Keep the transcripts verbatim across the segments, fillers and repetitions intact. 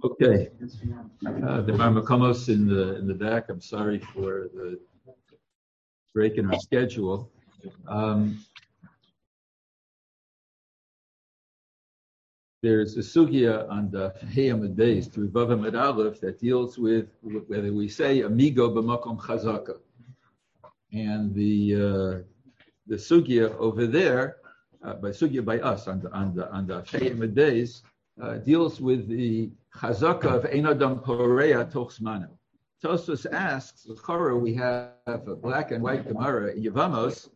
Okay, uh, the Marmakomos in the in the back. I'm sorry for the break in our schedule. Um, there's a sugya on the Hayam days through Vav Amud Aleph that deals with whether we say amigo b'makom chazaka, and the uh, the sugya over there, uh, by sugya by us on the on the on the Hayam days. Uh, deals with the chazaka of Ein Adam Poreya Toch Zmano. Tosfos asks, L'chora, we have a black and white Gemara in Yevamos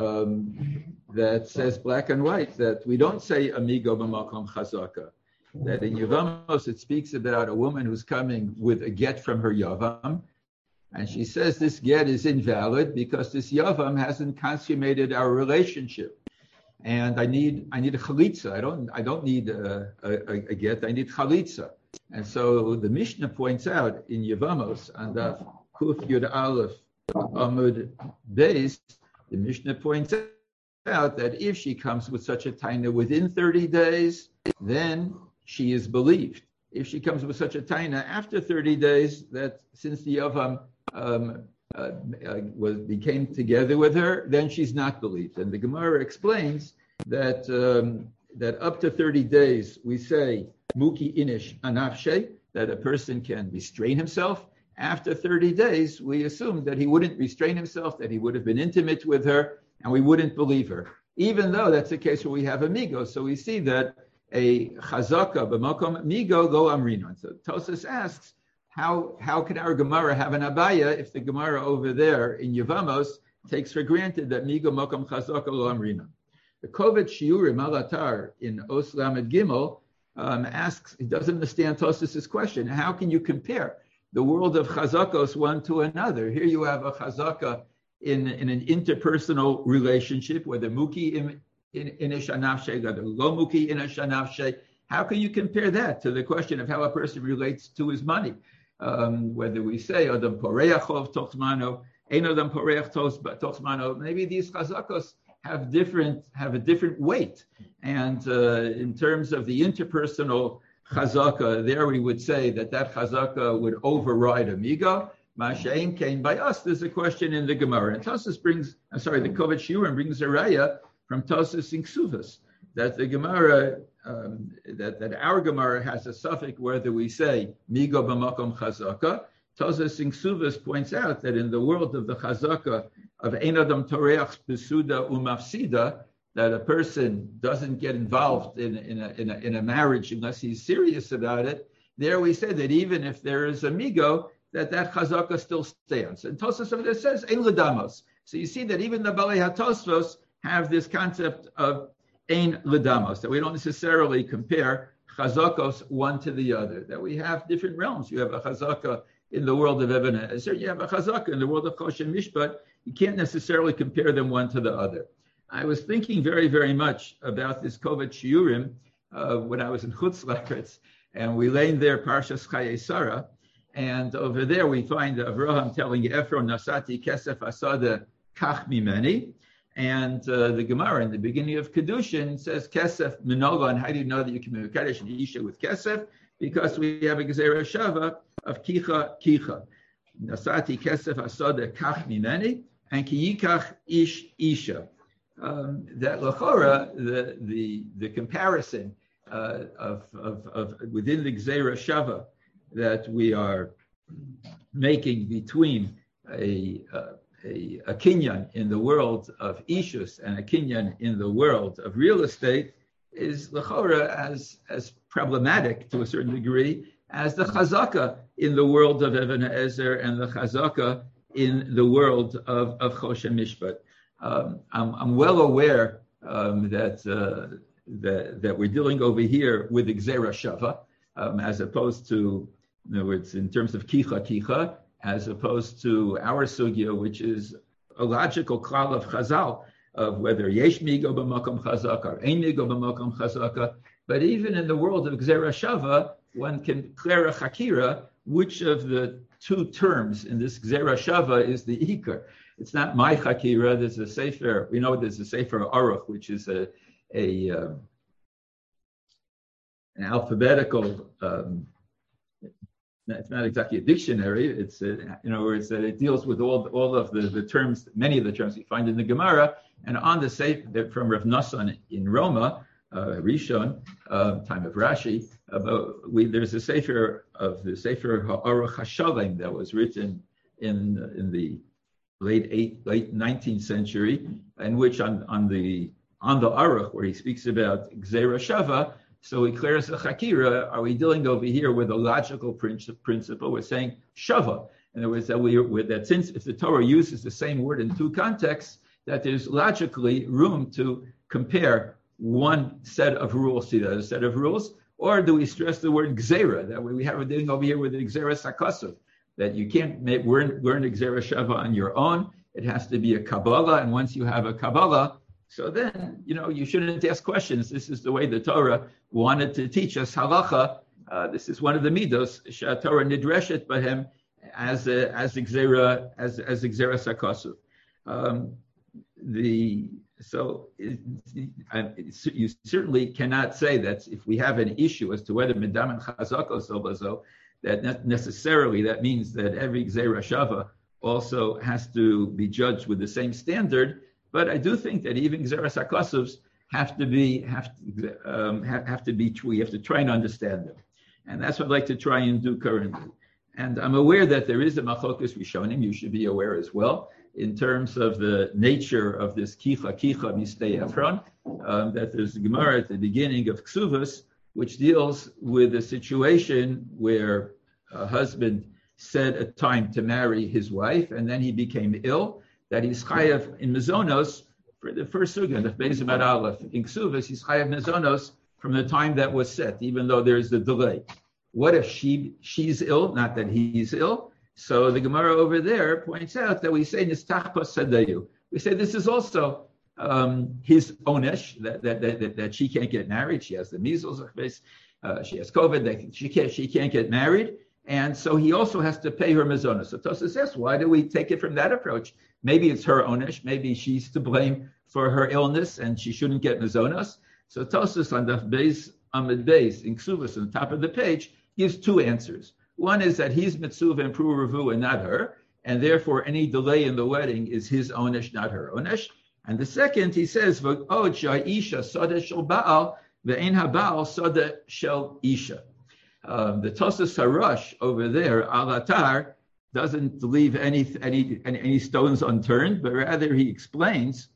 um, that says black and white that we don't say amigo b'makom chazaka. That in Yevamos it speaks about a woman who's coming with a get from her yavam, and she says this get is invalid because this yavam hasn't consummated our relationship. And I need I need a chalitza. I don't I don't need a, a, a get. I need chalitza. And so the Mishnah points out in Yevamos on the Kuf Yud Aleph Amud Beis, the Mishnah points out that if she comes with such a taina within thirty days, then she is believed. If she comes with such a taina after thirty days, that since the yavam um, Uh, uh, was became together with her, then she's not believed. And the Gemara explains that um, that up to thirty days we say muki inish anafshe, that a person can restrain himself. After thirty days, we assume that he wouldn't restrain himself, that he would have been intimate with her, and we wouldn't believe her, even though that's a case where we have amigo. So we see that a chazaka b'makom amigo lo amrinon. So Tosfos asks, How how can our Gemara have an abaya if the Gemara over there in Yevamos takes for granted that migo mokom chazaka lo amrina? The Kovet Shiurim Alatar in Os Lamed Gimel um, asks, he doesn't understand Tosfos' question. How can you compare the world of chazakos one to another? Here you have a chazaka in, in an interpersonal relationship, whether muki in a shanafshe, whether lo muki in a shanafshe. How can you compare that to the question of how a person relates to his money? Um, whether we say Adam Poreach of Tochmano, Ein Adam Poreach Tochmano, maybe these chazakos have different have a different weight. And uh, in terms of the interpersonal chazaka, there we would say that that chazaka would override amigo. Masha'im came by us. There's a question in the Gemara, and Tosfos brings, I'm sorry, the Kovet Shiurim brings a raya from Tosfos in Ksuvos that the Gemara. Um, that, that our Gemara has a suffix whether we say migo b'makom chazaka. Tosfos in Ksuvos points out that in the world of the chazaka of ein adam toreach besuda umafsida, that a person doesn't get involved in, in, a, in, a, in a marriage unless he's serious about it. There we say that even if there is a migo, that that chazaka still stands. And Tosfos over there says ein ledamos. So you see that even the Balei HaTosfos have this concept of Ein ledamos, that we don't necessarily compare chazakos one to the other, that we have different realms. You have a chazaka in the world of Even Ezer, you have a chazaka in the world of Choshen Mishpat. You can't necessarily compare them one to the other. I was thinking very, very much about this Kovet Shiurim uh, when I was in Chutz Laretz, and we lay there Parshas Chayei Sarah, and over there we find Avraham telling Ephron, Nasati Kesef Asada Kach Mimeni. And uh, the Gemara in the beginning of Kedushin says Kesef Minola, and how do you know that you can be Kaddish and Isha with Kesef? Because we have a Gezerah Shava of Kicha Kicha. Nasati Kesef Asada Kach Mimeni, and Kiyikach Ish Isha. Um, that Lachora, the the the comparison uh, of, of of within the Gezerah Shava that we are making between a uh, A, a kinyan in the world of ishus and a kinyan in the world of real estate is lechora as as problematic to a certain degree as the chazaka in the world of Even Ezer and the chazaka in the world of of Choshen Mishpat. Um, I'm, I'm well aware um, that uh, that that we're dealing over here with Gzera Shava um, as opposed to, in other words, in terms of kicha kicha, as opposed to our sugya, which is a logical klal of Chazal, of whether yesh migo b'makom chazaka or ein migo b'makom chazaka. But even in the world of Gzera Shava, one can declare a chakira, which of the two terms in this Gzera Shava is the ikar. It's not my chakira. There's a sefer. We know there's a sefer Aruch, which is a a um, an alphabetical um, it's not exactly a dictionary. It's a, in other words that it deals with all all of the, the terms, many of the terms we find in the Gemara, and on the Sefer from Rav Nosson in Roma, uh, Rishon, uh, time of Rashi. About we there's a Sefer of the Sefer Ha'aruch HaShalem that was written in in the late eight, late nineteenth century, in which on on the on the Aruch where he speaks about Gzeira Shava. So we clears the Chakira. Are we dealing over here with a logical principle? We're saying Shava. In other words, that we that since if the Torah uses the same word in two contexts, that there's logically room to compare one set of rules to the other set of rules, or do we stress the word Gzeira? That way we have a dealing over here with the Gzeira Sakasuv, that you can't make learn learn Gzeira Shava on your own. It has to be a Kabbalah, and once you have a Kabbalah, so then, you know, you shouldn't ask questions. This is the way the Torah wanted to teach us halacha. Uh, this is one of the midos, Torah nidreshet bahem, as a, as Gzeira as as Gzeira Sakasuv. Um, the so it, it, you certainly cannot say that if we have an issue as to whether midam and chazako sobazo, that necessarily that means that every Gzeira Shava also has to be judged with the same standard. But I do think that even Gzeira Sakasuvs have to be have to, um, have, have to be true. You have to try and understand them, and that's what I'd like to try and do currently. And I'm aware that there is a Machokus Rishonim. You should be aware as well in terms of the nature of this Kicha Kicha Mistei Efron. Um, that there's a Gemara at the beginning of Ksuvas, which deals with a situation where a husband set a time to marry his wife, and then he became ill. That he's chayav in mezonos for the first sugya, the Beis Amad Aleph. In Ksuvas, he's chayav mezonos from the time that was set, even though there's the delay. What if she she's ill? Not that he's ill. So the Gemara over there points out that we say nistachpas sadayu. We say this is also um, his onesh that that, that that she can't get married. She has the measles, uh, she has COVID. That she can't she can't get married. And so he also has to pay her mezonos. So Tosas says, why do we take it from that approach? Maybe it's her onesh. Maybe she's to blame for her illness and she shouldn't get mezonos. So Tosas on the Beis Amid Beis in Ksuvas on the top of the page gives two answers. One is that he's mitzuv and pru'uvu and not her, and therefore any delay in the wedding is his onesh, not her onesh. And the second, he says, v'od sha'isha sada shel ba'al ve'en ha'ba'al sada shel isha. Um, the Tosas Harash over there, Alatar, doesn't leave any, any any stones unturned, but rather he explains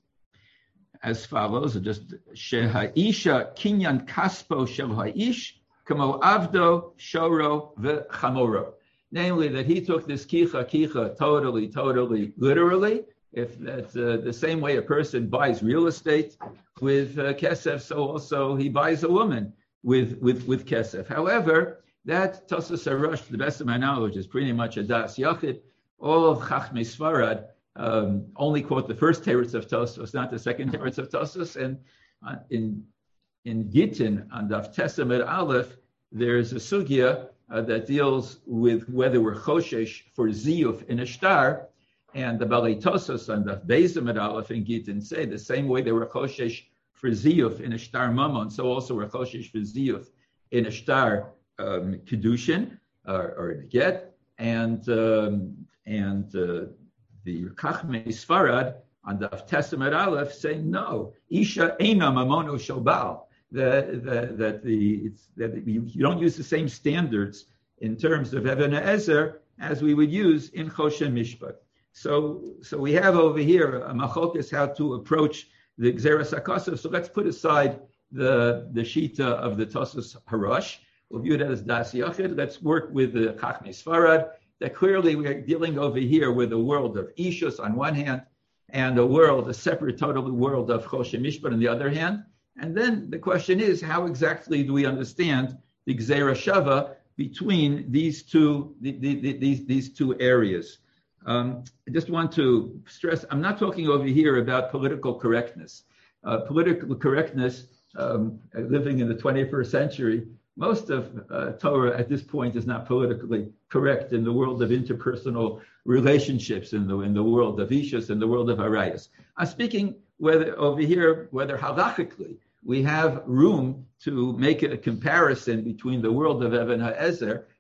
as follows: just shehaisha kinyan kaspo shel haish kamo avdo shoro v'chamoro. Namely, that he took this kicha kicha totally, totally literally. If that's uh, the same way a person buys real estate with uh, kesef, so also he buys a woman with with with kesef. However, that Tosas Harash, to the best of my knowledge, is pretty much a das yachid. All of Chachmei Sfarad um, only quote the first teretz of Tosas, not the second teretz of Tosas. And uh, in in Gittin on Daf Tesamid Aleph, there's a sugya uh, that deals with whether we're choshesh for ziyuf in a shtar, and the Balei Tosas on Daf Beis Amid Aleph in Gittin say the same way they were choshesh for ziyuf in a shtar mamon, so also we're choshesh for ziyuf in a shtar um, kedushin or, or in a get, and um, and uh, the Chachmei Sfarad on the Tesamid Aleph say no, isha eina mamono shel baal. That that that the it's that you, you don't use the same standards in terms of Even Ezer as we would use in Choshen Mishpat. So so we have over here a machokas how to approach the Gzeira Sakasov. So let's put aside the the shita of the Tosas Harash. We'll view that as das yachid. Let's work with the Chachmei Sfarad. That clearly we are dealing over here with a world of Ishus on one hand, and a world, a separate, total world of Choshen Mishpat on the other hand. And then the question is, how exactly do we understand the Gzeira Shava between these two the, the, these these two areas? Um, I just want to stress, I'm not talking over here about political correctness. Uh, political correctness, um, living in the twenty-first century, most of uh, Torah at this point is not politically correct in the world of interpersonal relationships, in the in the world of Ishus, in the world of Arayas. I'm speaking whether over here, whether halachically we have room to make a comparison between the world of Even HaEzer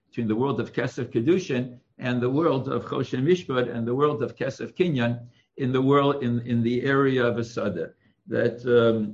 between the world of Kesef Kedushin and the world of Choshen Mishpat and the world of Kesef Kinyan in the world in, in the area of Asada. That um,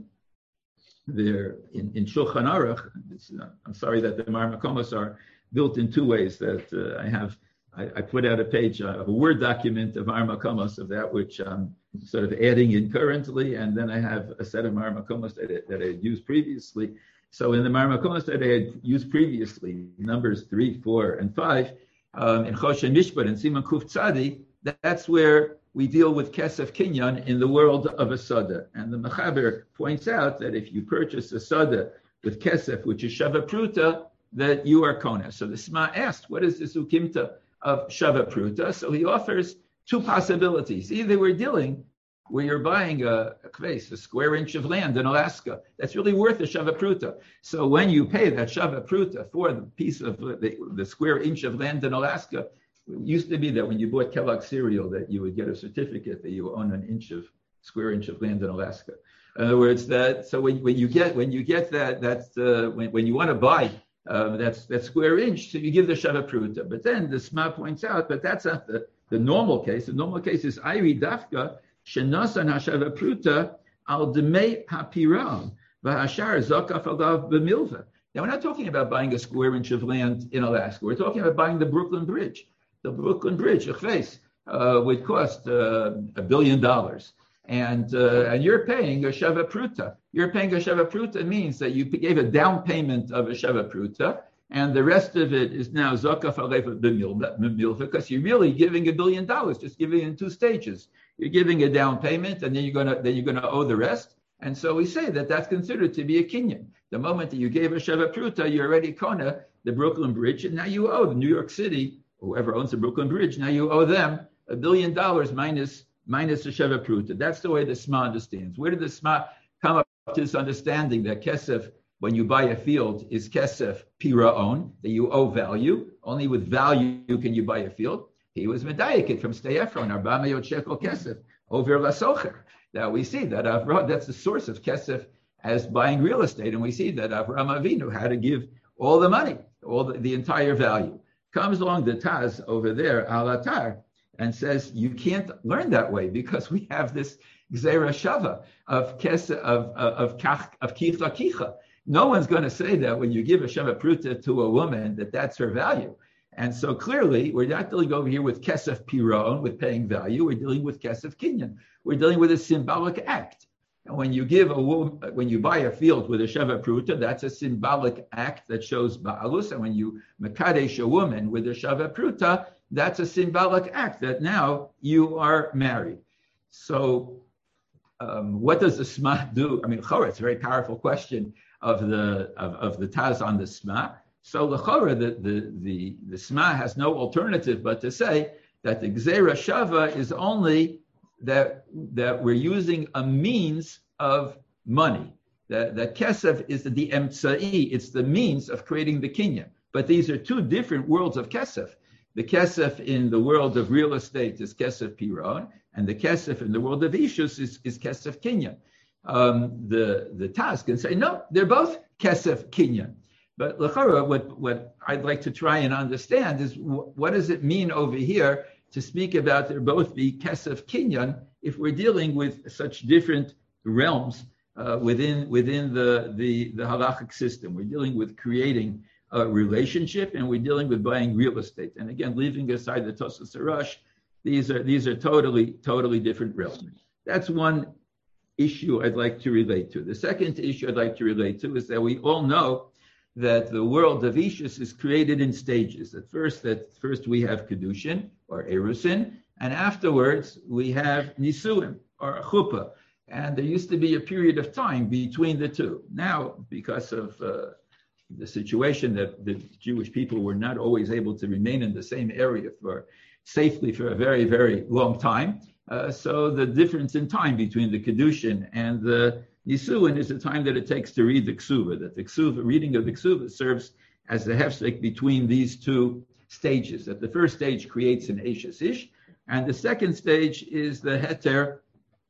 there in, in Shulchan Aruch, uh, I'm sorry that the Mar Makomos are built in two ways. That uh, I have I, I put out a page, uh, a Word document of Mar Makomos of that which I'm sort of adding in currently, and then I have a set of Mar Makomos that, that I had used previously. So in the Mar Makomos that I had used previously, numbers three, four, and five, um, in Choshen Mishpat and Siman Kuf Tzadi, that, that's where we deal with Kesef Kinyan in the world of a Sada. And the Mechaber points out that if you purchase a Sada with Kesef, which is Shava Pruta, that you are Kona. So the Sma asked, what is this Ukimta of Shava Pruta? So he offers two possibilities. Either we're dealing where you're buying a, a kves, a square inch of land in Alaska, that's really worth a Shava Pruta. So when you pay that Shava Pruta for the piece of the, the square inch of land in Alaska, it used to be that when you bought Kellogg cereal that you would get a certificate that you own an inch of square inch of land in Alaska. In other words, that so when, when you get when you get that that's uh, when, when you want to buy um, that's that square inch, so you give the Shava Pruta. But then the Sma points out, but that's not the, the normal case. The normal case is Iri Dafka Shenasan Hashava Pruta al Demei Hapiram Vahashar Zakaf Alav B'Milva. Now we're not talking about buying a square inch of land in Alaska. We're talking about buying the Brooklyn Bridge. The Brooklyn Bridge, a face, uh, would cost uh, a billion dollars, and uh, and you're paying a Shava Pruta. You're paying a Shava Pruta means that you gave a down payment of a Shava Pruta, and the rest of it is now Zakaf Alev B'Milva, because you're really giving a billion dollars, just giving it in two stages. You're giving a down payment, and then you're gonna then you're gonna owe the rest. And so we say that that's considered to be a kinyan. The moment that you gave a Shava Pruta, you already kona the Brooklyn Bridge, and now you owe New York City. Whoever owns the Brooklyn Bridge, now you owe them a billion dollars minus minus the Sheva Pruta. That's the way the Sma understands. Where did the Sma come up to this understanding that Kesef, when you buy a field, is Kesef Piraon, that you owe value? Only with value can you buy a field. He was Medayikit from Stei Ephron, Arba Meyot Shekel Kesef, over Lasocher. Now we see that Avraham, that's the source of Kesef as buying real estate, and we see that Avraham Avinu had to give all the money, all the, the entire value. Comes along the Taz over there, Al-Atar, and says, you can't learn that way because we have this Gzeira Shava of Kes, of, of, Kach, of Kicha Kicha. No one's going to say that when you give a Shava Pruta to a woman, that that's her value. And so clearly, we're not dealing over here with Kesef Piron, with paying value. We're dealing with Kesef Kinyan. We're dealing with a symbolic act. And when you give a woman, when you buy a field with a Sheva Pruta, that's a symbolic act that shows Ba'alus. And when you Mekadesh a woman with a Sheva Pruta, that's a symbolic act that now you are married. So um, what does the Sma do? I mean, Chora, it's a very powerful question of the of, of the Taz on the Sma. So the Chora, the, the, the, the Sma has no alternative but to say that the Gzeira Shava is only that that we're using a means of money. That, that Kesef is the Emtsai, it's the means of creating the Kinyan. But these are two different worlds of Kesef. The Kesef in the world of real estate is Kesef Piron, and the Kesef in the world of Ishus is, is Kesef Kinyan. Um, the, the Taz can say, no, they're both Kesef Kinyan. But L'chara, what, what I'd like to try and understand is w- what does it mean over here to speak about there both be Kesef Kinyan if we're dealing with such different realms uh, within within the, the, the halachic system. We're dealing with creating a relationship and we're dealing with buying real estate. And again, leaving aside the Tosas Arash, these are these are totally, totally different realms. That's one issue I'd like to relate to. The second issue I'd like to relate to is that we all know that the world of Ishus is created in stages. At first, that first we have Kedushin, or Erusin, and afterwards we have Nisuim, or Chuppah. And there used to be a period of time between the two. Now, because of uh, the situation that the Jewish people were not always able to remain in the same area for safely for a very, very long time, uh, so the difference in time between the Kedushin and the Nisuin is the time that it takes to read the Ksuva, that the Ksuva, reading of the Ksuva serves as the hefsek between these two stages. That the first stage creates an Eishes Ish, and the second stage is the heter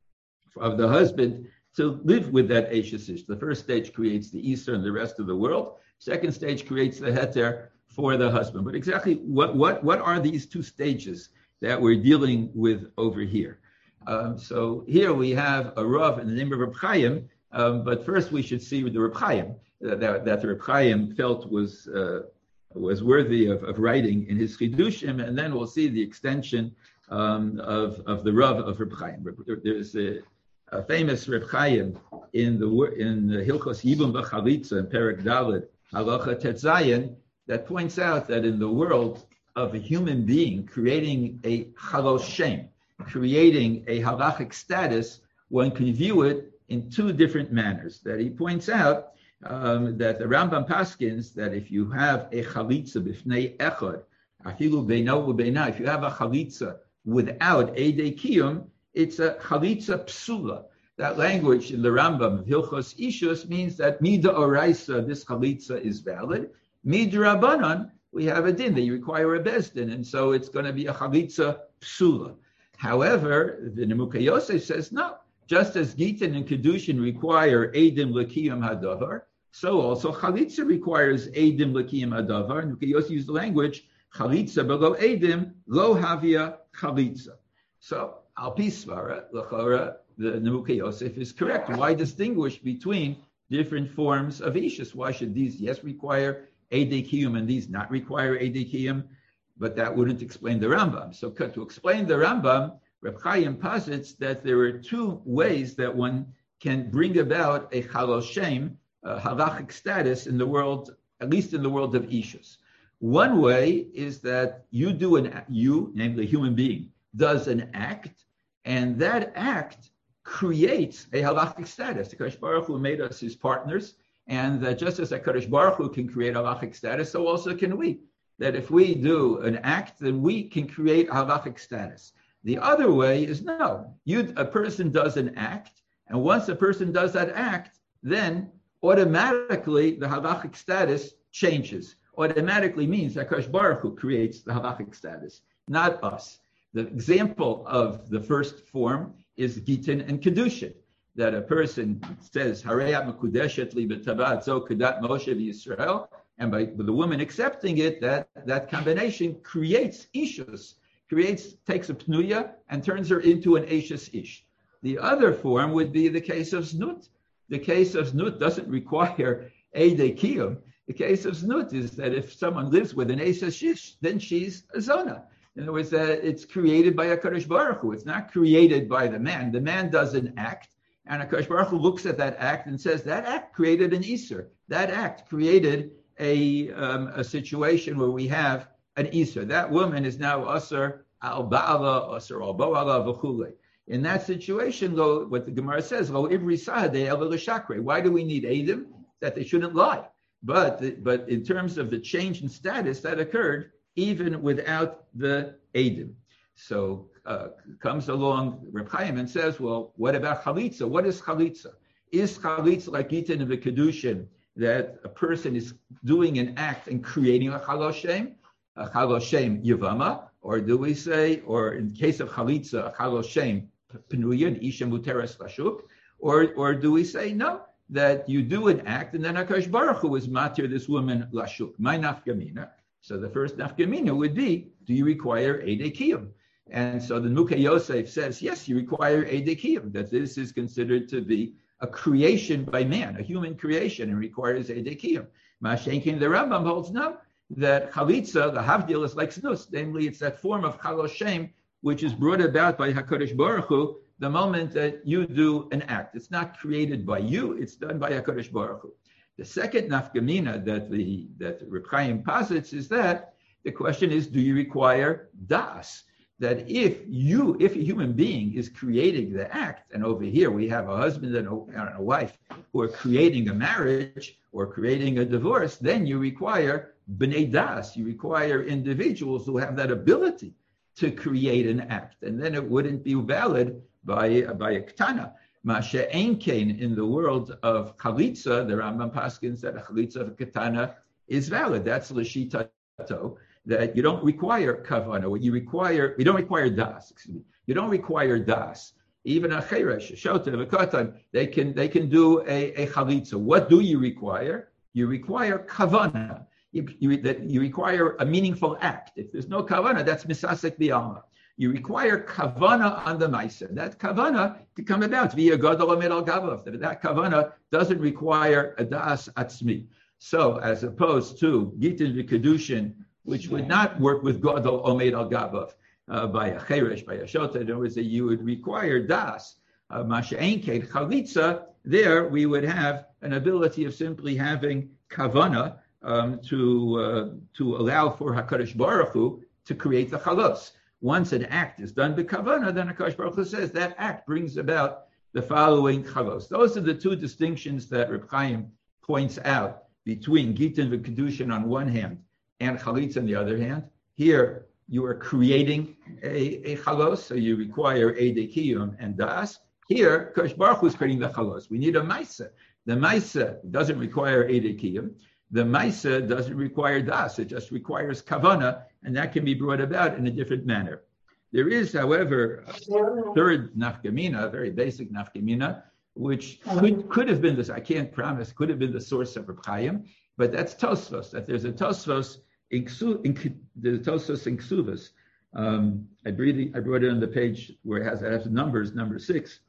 of the husband to live with that Eishes Ish. The first stage creates the Easter and the rest of the world. Second stage creates the heter for the husband. But exactly what, what, what are these two stages that we're dealing with over here? Um, so here we have a Rav in the name of Reb Chaim, um, but first we should see the Reb Chaim, uh, that, that the Reb Chaim felt was uh, was worthy of, of writing in his Chidushim, and then we'll see the extension um, of, of the Rav of Reb Chaim. There's a, a famous Reb Chaim in the in the Hilchos Yibum B'Chalitza in Perek Daled Halacha Tetzayin that points out that in the world of a human being creating a Chalos Shem, creating a halachic status, one can view it in two different manners. That he points out um, that the Rambam paskins that if you have a chalitza b'fnei echad, afilu beino u'beina, if you have a chalitza without edei kiyum, it's a chalitza psula. That language in the Rambam of Hilchos Ishus means that mida oraisa, this chalitza is valid. Mida rabbanan, we have a din, they require a bezdin, and so it's going to be a chalitza psula. However, the Nemuka Yosef says no. Just as Gitin and Kedushin require Eidim L'Kiyam Hadavar, so also Chalitza requires Eidim L'Kiyam Hadavar. Nemuka Yosef used the language Chalitza below Eidim Lo Havia Chalitza. So Al Pi Svara L'Chora, the Nemuka Yosef is correct. Why distinguish between different forms of Ishus? Why should these yes require Eidei Kiyum and these not require Eidei Kiyum? But that wouldn't explain the Rambam. So to explain the Rambam, Reb Chaim posits that there are two ways that one can bring about a Chalos Shem, a halachic status in the world, at least in the world of Ishus. One way is that you do an, you, namely a human being, does an act, and that act creates a halachic status. The HaKadosh Baruch Hu made us his partners, and that just as the HaKadosh Baruch Hu can create a halachic status, so also can we. That if we do an act, then we can create halachic status. The other way is no. You, a person does an act, and once a person does that act, then automatically the halachic status changes. Automatically means that HaKadosh Baruch Hu creates the halachic status, not us. The example of the first form is Gitin and Kedushin, that a person says, Hareyat Mekudeshet li b'tabat zo kedat Moshe v'Yisrael, and by the woman accepting it, that, that combination creates Ishus, creates, takes a pnuya and turns her into an Eishes Ish. The other form would be the case of Znut. The case of Znut doesn't require Eidei Kiyum. The case of Znut is that if someone lives with an Eishes Ish, then she's a Zona. In other words, uh, it's created by HaKadosh Baruch Hu. It's not created by the man. The man does an act, and HaKadosh Baruch Hu looks at that act and says, that act created an Iser. That act created A, um, a situation where we have an Isser. That woman is now Asr al Ba'ala, Asr al Bo'ala, v'chule. In that situation, though, what the Gemara says, Lo Ivri Sahadeh El L'Shakre. Why do we need Eidim? That they shouldn't lie. But, but in terms of the change in status, that occurred even without the Eidim. So uh, comes along Reb Chaim and says, well, what about Chalitza? What is Chalitza? Is Chalitza like Gitin and the Kedushin, that a person is doing an act and creating a Chalos Shem, a Chalos Shem Yavama, or do we say, or in case of Chalitza, a Chalos Shem Penuya, Isha Muteres Lashuk, or or do we say, no, that you do an act and then HaKadosh Baruch Hu is matir this woman Lashuk, my nafkamina. So the first nafkamina would be, do you require Eidei Kiyum? And so the Nemuka Yosef says, yes, you require Eidei Kiyum, that this is considered to be a creation by man, a human creation, and requires Eidei Kiyum. Mashenkin, the Rambam holds no, that Chalitza, the Havdil, is like Snus, namely it's that form of Chalos Shem, which is brought about by HaKadosh Baruch Hu the moment that you do an act. It's not created by you, it's done by HaKadosh Baruch Hu. The second nafkamina that the that Reb Chaim posits is that the question is, do you require das? That if you, if a human being is creating the act, and over here we have a husband and a, and a wife who are creating a marriage or creating a divorce, then you require b'nei das, you require individuals who have that ability to create an act, and then it wouldn't be valid by, by a ketana. Masha Einkein, in the world of Chalitza, the Rambam paskins that a Chalitza of a ketana is valid. That's l'shitato, that you don't require kavana, what you require, you don't require das, excuse me, you don't require das. Even a cheresh, a shota, a katan, they can they can do a, a chalitza. What do you require? You require kavana. you, you, that you require a meaningful act. If there's no kavana, that's misasek bi'alma. You require kavana on the ma'aseh. That kavana can come about via gadol amid al gavav. That kavana doesn't require a das atzmi. So, as opposed to gitin v'kedushin, which would not work with gadol omed al gavav uh, by a cheresh, by a shota, in other words, that you would require das. Masha einkein chalitza. There we would have an ability of simply having kavana um, to uh, to allow for Hakadosh Baruch Hu to create the chalos. Once an act is done by kavana, then Hakadosh Baruch Hu says that act brings about the following chalos. Those are the two distinctions that Reb Chaim points out between Gitin v'Kedushin on one hand and Chalitza on the other hand. Here you are creating a, a chalos, so you require Eidei Kiyum and Das. Here, Hakadosh Baruch Hu is creating the chalos. We need a Maisa. The Maisa doesn't require Eidei Kiyum. The Maisa doesn't require Das. It just requires Kavana, and that can be brought about in a different manner. There is, however, a third nafkamina, a very basic nafkamina, which could, could have been this, I can't promise, could have been the source of Reb Chaim, but that's Tosfos, that there's a Tosfos in, in the Tosfos in Ksuvas. Um, I, breathe, I brought it on the page where it has, it has numbers, number six.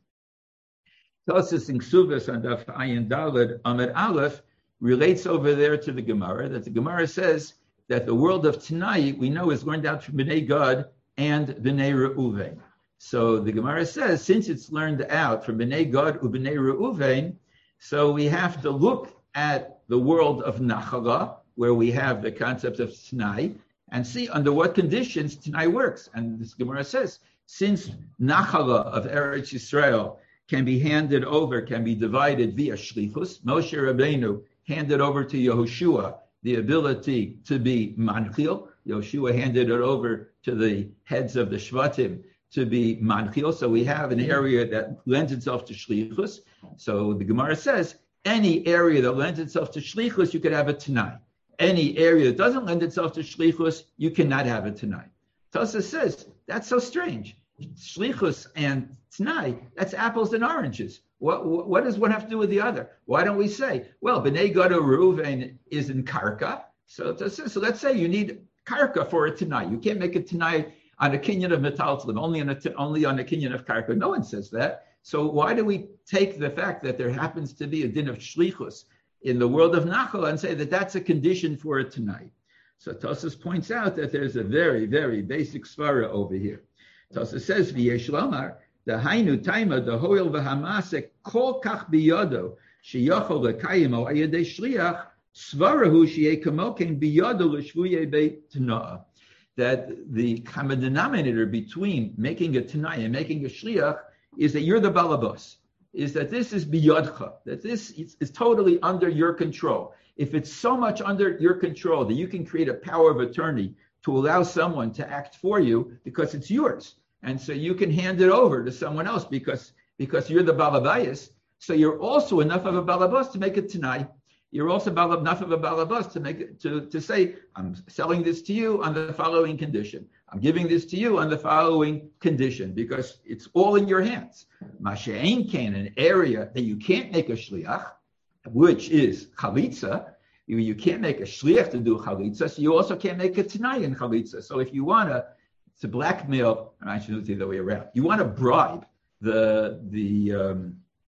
Tosfos in Ksuvas on Daf Ayin Daled Amud Aleph relates over there to the Gemara, that the Gemara says that the world of Tanai, we know, is learned out from Bnei Gad and Bnei Reuven. So the Gemara says, since it's learned out from Bnei Gad and Bnei Reuven, so we have to look at the world of Nachala, where we have the concept of Tanai, and see under what conditions Tanai works. And this Gemara says, since Nachala of Eretz Yisrael can be handed over, can be divided via Shlichus, Moshe Rabbeinu handed over to Yehoshua the ability to be Manchil. Yehoshua handed it over to the heads of the Shvatim to be Manchil. So we have an area that lends itself to Shlichus. So the Gemara says, any area that lends itself to Shlichus, you could have a Tanai. Any area that doesn't lend itself to Shlichus, you cannot have a Tanai. Tosa says, that's so strange. Shlichus and Tanai, that's apples and oranges. What, what, what does one have to do with the other? Why don't we say, well, Bnei Gad or Reuven is in Karka. So, so let's say you need Karka for a Tanai. You can't make a Tanai on a kinyan of Metaltalim, only on a only on a kinyan of Karka. No one says that. So why do we take the fact that there happens to be a din of Shlichus in the world of Nachal and say that that's a condition for a Tanai? So Tosas points out that there's a very, very basic svara over here. Tosas says, V'yesh lomar, the hainu taima, the hoil v'hamasek, kol kach biyodo, sheyochol lekayim o ayadei shliach, svarahu sheyeh kamoken biyodo l'shvuyeh beit tanoah. That the common denominator between making a tanai and making a shliach is that you're the balabos, is that this is biyodcha, that this is, is totally under your control. If it's so much under your control that you can create a power of attorney to allow someone to act for you because it's yours, and so you can hand it over to someone else because, because you're the balabayas, so you're also enough of a balabos to make it tanai. You're also enough of a balabas to make it, to, to say, I'm selling this to you on the following condition. I'm giving this to you on the following condition because it's all in your hands. Masha'ein kain, an area that you can't make a shliach, which is chalitza. You, you can't make a shliach to do chalitza, so you also can't make a tanai in chalitza. So if you want to, to blackmail, I should do it the other way around. You want to bribe the the um,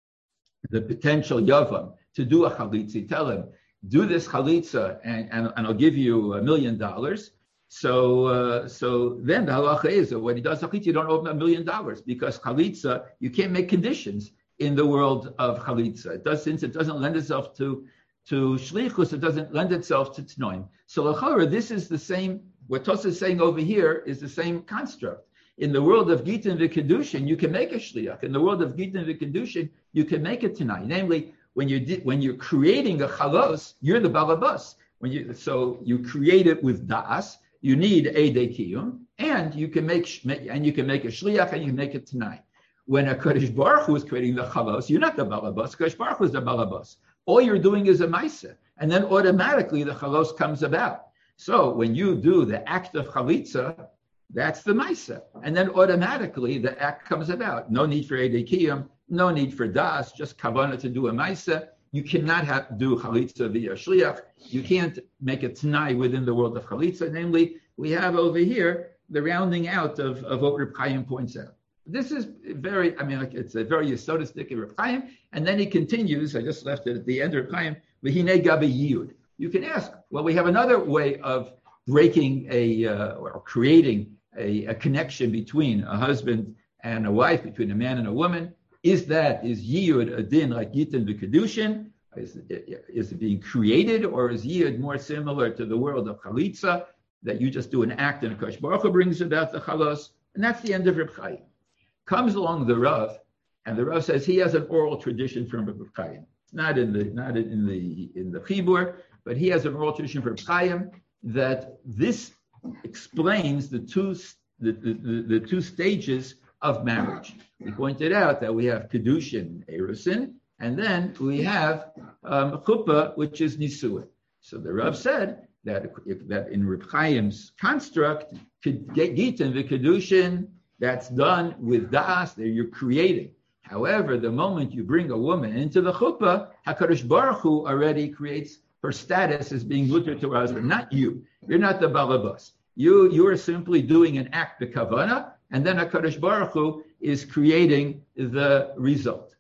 the potential yavam to do a chalitza, tell him, do this chalitza and, and, and I'll give you a million dollars. So uh, so then the halacha is that when he does chalitza, you don't owe him a million dollars because chalitza, you can't make conditions in the world of chalitza. It does, since it doesn't lend itself to, to shlichus, it doesn't lend itself to tnoim. So l'chora, this is the same, what Tosa is saying over here is the same construct. In the world of Gitin v'Kedushin, you can make a shliach. In the world of Gitin v'Kedushin, you can make a tanai. Namely, when you di- when you're creating a chalos, you're the balabas. When you so you create it with da'as, you need eidei kiyum, and you can make and you can make a shliach and you can make a tanai. When a Kadosh Baruch Hu is creating the chalos, you're not the balabas. Kadosh Baruch Hu is the balabas. All you're doing is a ma'aseh, and then automatically the chalos comes about. So when you do the act of chalitza, that's the ma'aseh, and then automatically the act comes about. No need for eidei kiyum. No need for das, just kavanah to do a ma'aseh, you cannot have, do chalitza via shliach. You can't make a t'nai within the world of chalitza. Namely, we have over here the rounding out of, of what Reb Chaim points out. This is very, I mean, like it's a very yesodistic in Reb Chaim, and then he continues, I just left it at the end of Reb Chaim, v'hinei gabi yiyud. You can ask, well, we have another way of breaking a, uh, or creating a, a connection between a husband and a wife, between a man and a woman. Is that, is yiyud a din like yitin v'kedushin? Is, is it being created, or is yiyud more similar to the world of chalitza, that you just do an act and Akash Baruch Hu brings about the chalos? And that's the end of Reb Chaim. Comes along the Rav, and the Rav says he has an oral tradition from Reb Chaim. It's not in the not in the in the Chibur, but he has an oral tradition from Reb Chaim that this explains the two the, the, the, the two stages of marriage. We pointed out that we have kedushin, erusin, and then we have um, chuppah, which is nisuin. So the Rav said that if, that in Reb Chaim's construct, gitin v'kedushin, that's done with das, that you're creating. However, the moment you bring a woman into the chuppah, HaKadosh Baruch Hu already creates her status as being mutter to her husband, not you. You're not the balabas. You, you are simply doing an act of kavana, and then HaKadosh Baruch Hu is creating the result.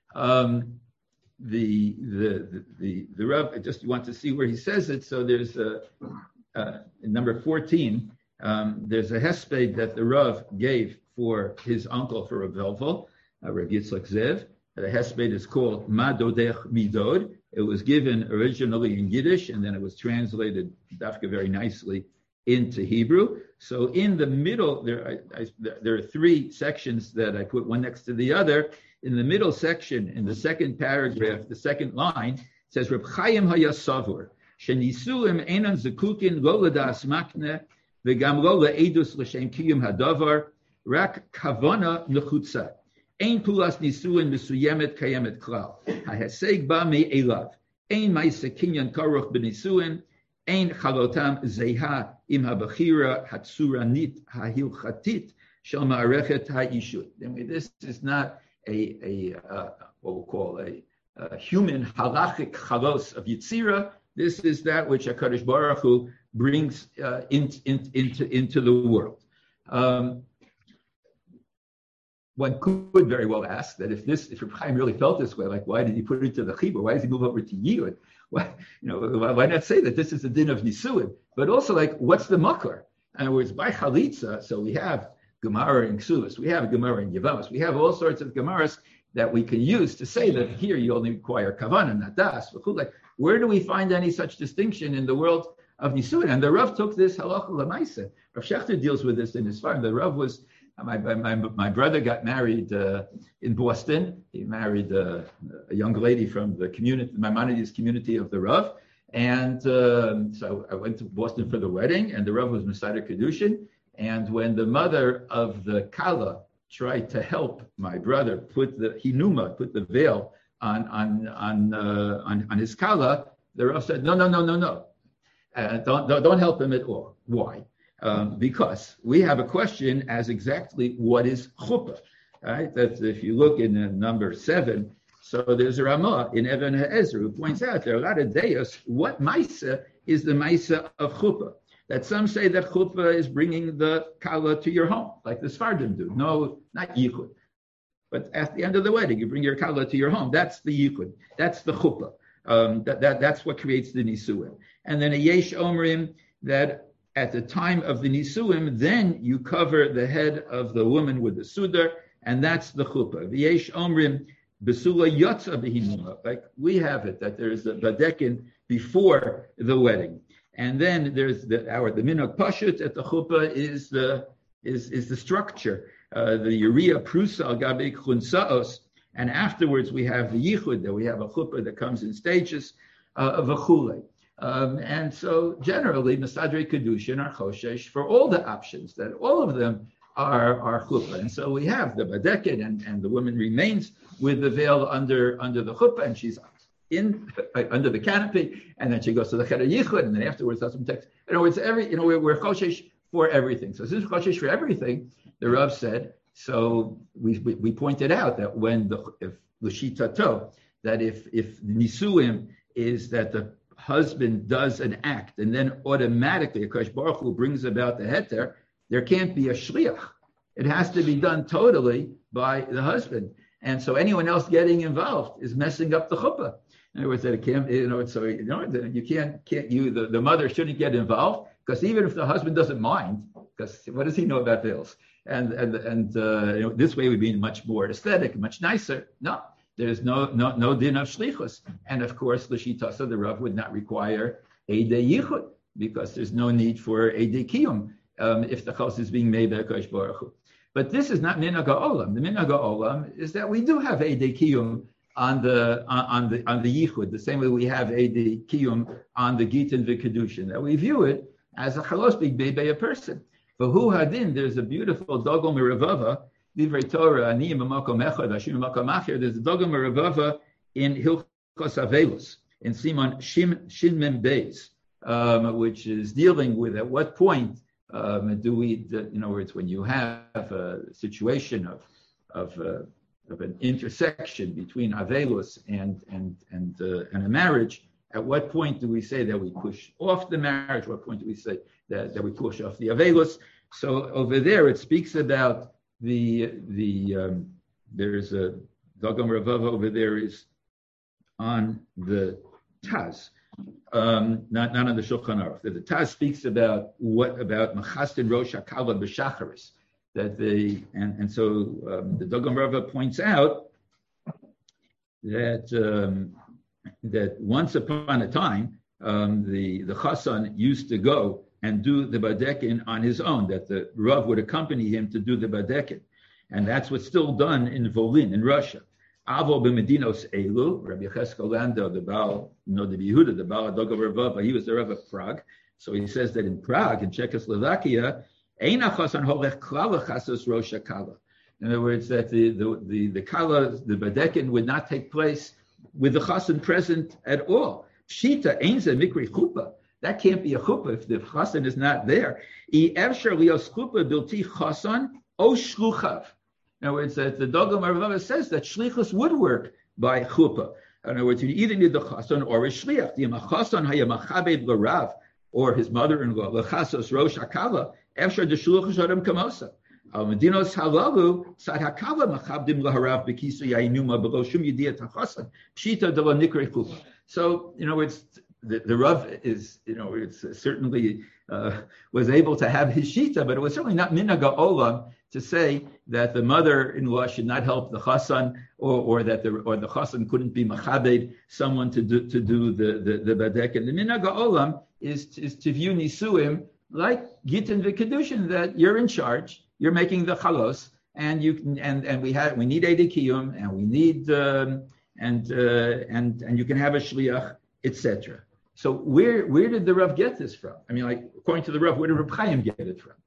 Um, the, the, the, the, the Rav, I just want to see where he says it, so there's a, uh, number fourteen, Um, there's a hesped that the Rav gave for his uncle, for Rav Velvel, uh, Rav Yitzchak Zev. The hesped is called Madodech Midod. It was given originally in Yiddish, and then it was translated dafka very nicely into Hebrew. So in the middle, there, I, I, there are three sections that I put one next to the other. In the middle section, in the second paragraph, the second line, it says, Reb Chaim hayasavur, shenisuim enan zekukin lo ladas makne, v'gam lo le'edus l'shem kiyum hadavar, rak kavana nechutza. Ein pulas nisuin mesuyemet kayemet klal. Haheseg ba me'elav. Ein ma'isa kinyan karuch b'nisuin. Ein chalotam zeha im habachira hatsuranit hahilchatit shel ma'arechet ha'ishut. I mean, this is not a, a uh, what we'll call a, a human halachic chalos of Yitzira. This is that which HaKadosh Baruch Hu brings uh, in, in, into, into the world. Um, One could very well ask that if this, if Reb Chaim really felt this way, like why did he put it to the Chibur? Why does he move over to Yiyud? Why, you know, why not say that this is a din of Nisuin? But also, like, what's the makar? In other words, by Chalitza, so we have Gemara in Ksuvas, we have Gemara in Yavamas, we have all sorts of Gemaras that we can use to say that here you only require Kavanah, not Das. Like, where do we find any such distinction in the world of Nisuin? And the Rav took this halacha l'maisa. Rav Shechter deals with this in his farm. The Rav was My, my, my brother got married uh, in Boston. He married uh, a young lady from the community, Maimonides community of the Rav. And um, so I went to Boston for the wedding, and the Rav was Masada Kedushin. And when the mother of the Kala tried to help my brother put the Hinuma, put the veil on on on uh, on, on his Kala, the Rav said, no, no, no, no, no. Uh, don't, don't, don't help him at all. Why? Um, because we have a question as exactly what is chuppah, right? That's if you look in uh, number seven. So there's a Ramah in Even HaEzer who points out there are a lot of deos. What maisa is the maisa of chuppah? That some say that chuppah is bringing the kala to your home, like the Sfardim do. No, not yichud. But at the end of the wedding, you bring your kala to your home. That's the yichud. That's the chuppah. Um, that, that, that's what creates the nisuim. And then a yesh omrim that at the time of the nisuim, then you cover the head of the woman with the sudar, and that's the chuppah. V'yesh omrim besula yotza b'hinuma. Like we have it, that there's a badekin before the wedding, and then there's the our the minhag pashut at the chuppah is the is is the structure, uh, the uria prusa al gabe chunsaos, and afterwards we have the yichud, that we have a chuppah that comes in stages uh, of a chulei. Um, and so generally, Masadrei Kedushin are Choshesh for all the options, that all of them are, are chuppah. And so we have the Badeket, and, and the woman remains with the veil under, under the chuppah, and she's in uh, under the canopy, and then she goes to the Cheder Yichud, and then afterwards does some text. In other words, every, you know, we're, we're Choshesh for everything. So since we're Choshesh for everything, the Rav said, so we, we, we pointed out that when the, if L'shitato, that if if nisuim is that the husband does an act and then automatically Akash Baruch Hu brings about the heter, there can't be a shliach. It has to be done totally by the husband. And so anyone else getting involved is messing up the chuppah. In other words, that it can't, you know, so you know, you can't, can't you, the, the mother shouldn't get involved, because even if the husband doesn't mind, because what does he know about veils? And and and uh, you know, this way would be much more aesthetic, much nicer. No, there's no no no din of shlichus. And of course, l'shitasa, the Rav would not require eidei yichud, because there's no need for eidei kiyum um, if the chos is being made by Akash Baruch Hu. But this is not minhag ha'olam. The minhag ha'olam is that we do have eidei kiyum on the on, on the on the yichud, the same way we have eidei kiyum on the gitin v'kedushin. That we view it as a chalos big by a person. For who hadin, there's a beautiful dogol meravava, divrei Torah, ani b'makom echad, hashim b'makom acher. There's a dogol meravava in Hilchos Avelus, in Simon Shin Shin Mem Beis, um, which is dealing with at what point um, do we, in other words, when you have a situation of of uh, of an intersection between Avelus and and and uh, and a marriage. At what point do we say that we push off the marriage? What point do we say that, that we push off the Avelus? So over there, it speaks about the, the um, there's a, Dagam Ravava over there is on the Taz, um, not, not on the Shulchan Aruch. The Taz speaks about what, about Machastin Rosh HaKala B'Shacharis, that they, and, and so um, the Dagam Ravava points out that, um, that once upon a time, um, the, the Chassan used to go and do the Badekin on his own, that the Rav would accompany him to do the Badekin. And that's what's still done in Volin, in Russia. Avo b'medinos elu, Rabbi Yecheskel Landau, the Baal, no, the Yehuda, the Baal Dogav Ravava, he was the Rav of Prague. So he says that in Prague, in Czechoslovakia, Ein HaChassan holech klal chasos Rosh HaKala. In other words, that the, the, the, the Kala, the Badekin would not take place with the chassan present at all. Pshita ain't a mikri chuppah. That can't be a chuppah if the chassan is not there. I efshar lios chuppah bilti chassan o shluchav. In other words, that the Dogam Ravava says that shlichus would work by chuppah. In other words, you either need the chassan or a shliach. The chassan hayamachabed l'rav, or his mother-in-law lechasos rosh hakala efshar deshluch shadam kamosa. Medinos halalu sad hakala machabdim laharav bekisu yainuma below shum yediyat hachasan pshita de la nikri chuppah. So you know it's the, the Rav is you know it's certainly uh, was able to have his shita, but it was certainly not minhag ha'olam to say that the mother-in-law should not help the chassan, or, or that the or the chassan couldn't be machabed someone to do to do the the, the badek. And the minhag ha'olam is is to view nisuim like gitin v'kedushin, that you're in charge. You're making the chalos, and you can, and and we have we need eidei kiyum, and we need um, and uh, and and you can have a shliach, et cetera. So where where did the Rav get this from? I mean, like according to the Rav, where did Reb Chaim get it from?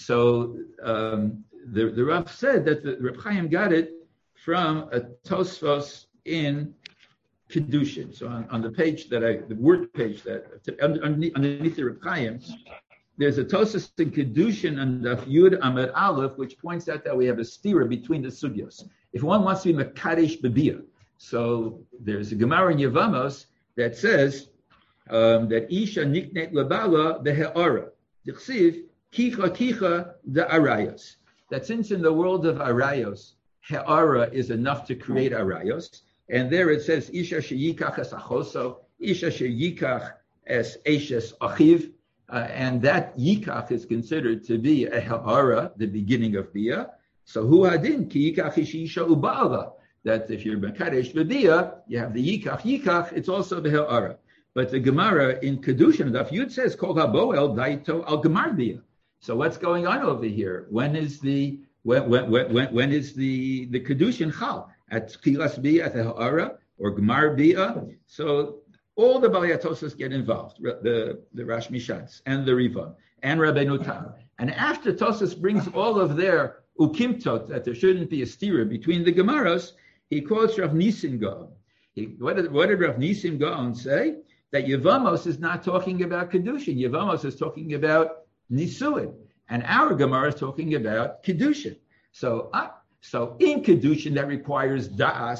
So um, the the Rav said that the Reb Chaim got it from a Tosfos in Kedushin. So on, on the page that I, the word page that underneath, underneath the Reb Chaim, there's a Tosfos in Kedushin and the Yud Amud Aleph, which points out that we have a stira between the sugyos. If one wants to be Mekadesh Bebiyah, so there's a Gemara in Yevamos that says um, that Isha Niknet Labala Behe'ara, Dichsiv Kicha Kicha the Arayos. That since in the world of Arayos, He'ara is enough to create Arayos, and there it says Isha Sheyikach es Achoso, Isha Sheyikach es Eshes Achiv. Uh, and that yikach is considered to be a ha'ara, the beginning of bia. So hu hadin ki yikach isha uba'ala. That if you're mekadesh b'bia, you have the yikach yikach. It's also the ha'ara. But the Gemara in Kedushin, Daf Yud says kol haboel daito al gemar bia. So what's going on over here? When is the when when when when is the the Kedushin chal at tchilas bia at the ha'ara or gemar bia? So all the Balei HaTosfos get involved, the, the Rash Mishatz and the Rivan and Rabbeinu Tam. And after Tosfos brings all of their ukimtot, that there shouldn't be a stira between the Gemaras, he quotes Rav Nisim Gaon. He, what, did, what did Rav Nisim Gaon say? That Yevamos is not talking about Kedushin. Yevamos is talking about Nisuin. And our Gemara is talking about Kedushin. So, uh, so in Kedushin that requires Da'as,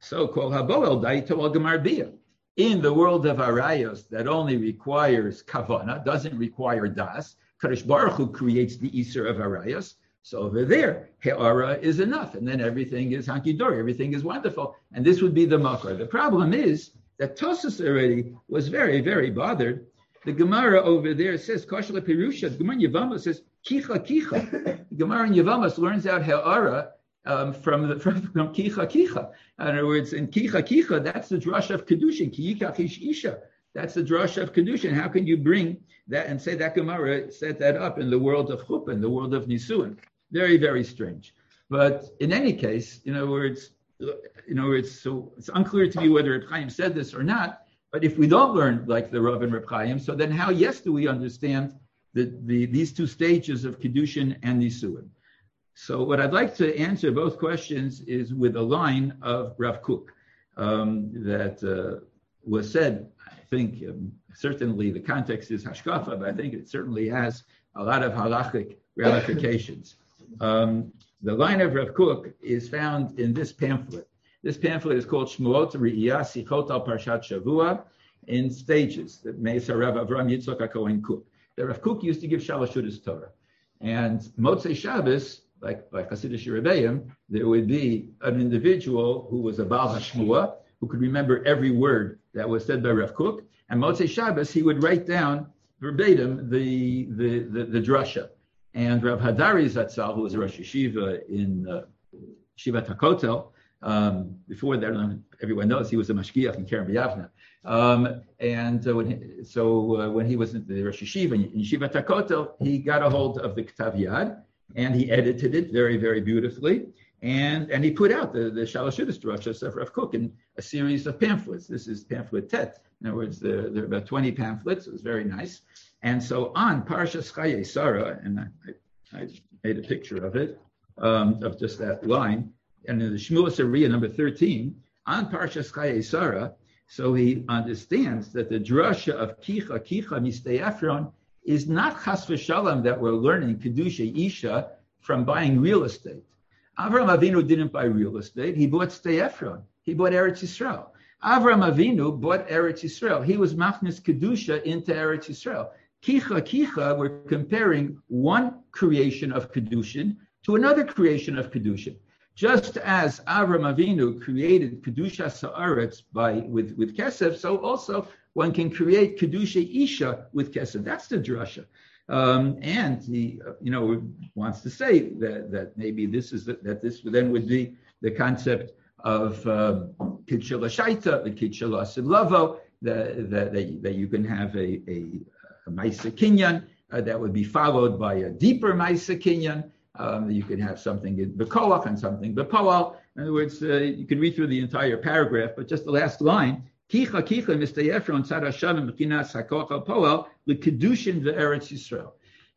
So kol haboel daito al gemar bia. In the world of arayos that only requires kavana, doesn't require das, Kadosh Baruch Hu creates the Isser of arayos. So over there, he'ara is enough, and then everything is hanky-dory, everything is wonderful, and this would be the makar. The problem is that Tosas already was very, very bothered. The Gemara over there says, Kashla Pirusha, the Gemara in Yevamos says, Kicha Kicha. The Gemara in Yevamos learns out he'ara um, from, the, from, from Kicha Kicha. In other words, in Kicha Kicha, that's the drush of Kedushin, Ki Yikach Ish Isha. That's the drush of Kedushin. How can you bring that and say that Gemara set that up in the world of Chuppah, in the world of Nisuin? Very, very strange. But in any case, in other words, in other words, so it's unclear to me whether Reb Chaim said this or not. But if we don't learn like the Rav and Reb Chaim, so then how, yes, do we understand the, the these two stages of Kedushin and Nisuin? So what I'd like to answer both questions is with a line of Rav Kook um, that uh, was said. I think um, certainly the context is Hashkafa, but I think it certainly has a lot of halachic ramifications. Um, the line of Rav Kook is found in this pamphlet. This pamphlet is called Shmuot Re'iyah Sichot al Parshat Shavua in stages. That Meisar Rav Avram Yitzchak HaKohen Kook. The Rav Kook used to give Shalashudas Torah, and Motzei Shabbos, like by Hasidic Rebbeim, there would be an individual who was a Baal HaShmuah who could remember every word that was said by Rav Kook, and Motzei Shabbos he would write down verbatim the the the, the drasha. And Rav Hadari Zatzal, who was a Rosh Yeshiva in uh, Shivat HaKotel, um, before that, everyone knows he was a mashgiach in Kerem B'Yavna. Um, and uh, when he, so uh, when he was in the Rosh Yeshiva in, in Shivat HaKotel, he got a hold of the Ktav Yad, and he edited it very, very beautifully. And and he put out the, the Shalashudas Drashos of Rav Kook in a series of pamphlets. This is pamphlet Tet. In other words, there, there are about twenty pamphlets. It was very nice. And so on Parshas Chayei Sarah, and I, I made a picture of it, um, of just that line, and in the Shmuel Sariyah number thirteen, on Parshas Chayei Sarah, so he understands that the drasha of Kicha Kicha Mistei Ephron is not Chas v'Shalom that we're learning Kedusha Isha from buying real estate. Avram Avinu didn't buy real estate. He bought Stei Ephron. He bought Eretz Yisrael. Avram Avinu bought Eretz Yisrael. He was Machnis Kedusha into Eretz Yisrael. Kicha Kicha, we're comparing one creation of Kedushin to another creation of Kedushin. Just as Avram Avinu created Kedusha Sa'aretz by with, with Kesef, so also one can create Kedusha Isha with Kesef. That's the drasha. Um, and he, uh, you know, wants to say that, that maybe this is the, that this then would be the concept of Kitshel Shaita, the Kitshel Asilavo, that that that you can have a a, a Maisa Kinyan uh, that would be followed by a deeper Maisa Kinyan. Um, you can have something in Bekoach and something Bepoal. In other words, uh, you can read through the entire paragraph, but just the last line. Kicha kicha Mistei Ephron tzad Hashem mechinas hakoach al poel lekedushin ve'eretz Yisrael.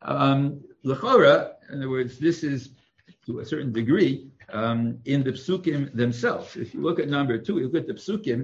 Um, L'chora, in other words, this is to a certain degree um, in the psukim themselves. If you look at number two, you look at the psukim.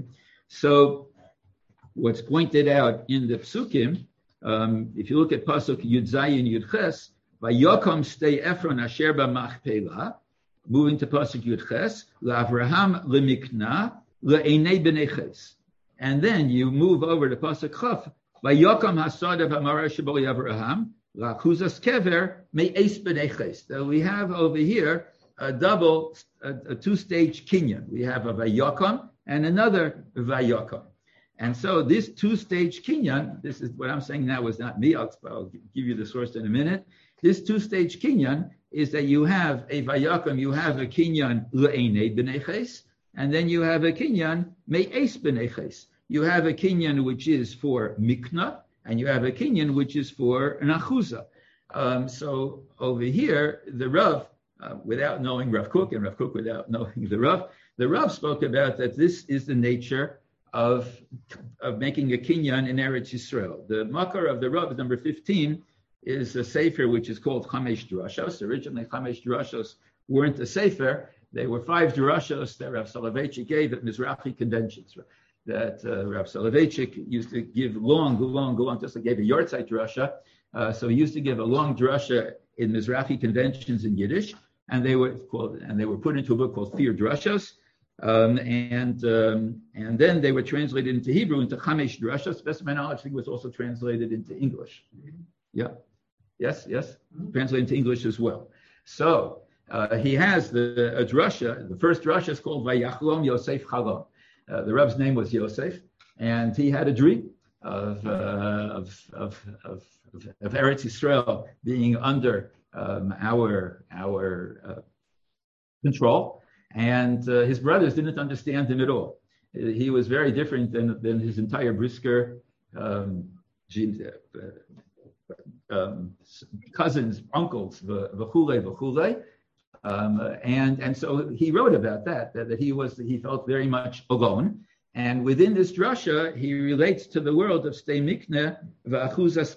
So what's pointed out in the psukim, um, if you look at pasuk Yud Zayin Yud Ches, vayokom stei Ephron asher b'machpelah, moving to pasuk Yud Ches, la'Avraham lemikna le'enei b'nei Ches. And then you move over to pasuk Chaf. Vayokam hasada v'amara shebo Avraham la'chuzas kever me'es b'nei Ches. So we have over here a double, a, a two-stage kinyan. We have a Vayokam and another Vayokam. And so this two-stage kinyan, this is what I'm saying now was not me. I'll, I'll give you the source in a minute. This two-stage kinyan is that you have a Vayokam, you have a kinyan le'enei b'nei Ches. And then you have a kinyan me'es b'nei Ches. You have a kinyan which is for mikna, and you have a kinyan which is for an achuza. Um, so over here, the Rav, uh, without knowing Rav Kook, and Rav Kook without knowing the Rav, the Rav spoke about that this is the nature of, of making a kinyan in Eretz Yisrael. The makar of the Rav, number fifteen, is a sefer which is called Chamesh Drashos. Originally, Chamesh Drashos weren't a sefer. They were five drashos that Rav Soloveitchik gave at Mizrahi conventions. That uh, Rav Soloveitchik used to give long, long, long, just like gave a Yortzeit drasha. Uh, so he used to give a long drasha in Mizrahi conventions in Yiddish, and they were called, and they were put into a book called Fear Drashos. Um, and um, and then they were translated into Hebrew, into Chamesh Drashos. Best of my knowledge, I think it was also translated into English. Yeah. Yes, yes. Translated into English as well. So uh, he has the a drasha. The first drasha is called Vayachlom Yosef Chalom. Uh, the Reb's name was Yosef, and he had a dream of uh, of, of, of, of, of Eretz Yisrael being under um, our, our uh, control, and uh, his brothers didn't understand him at all. He was very different than, than his entire Brisker um, um, cousins, uncles, v'chulei, v'chulei. Um, and, and so he wrote about that, that, that he was, he felt very much alone. And within this drasha, he relates to the world of Stei Mikne v'achuzas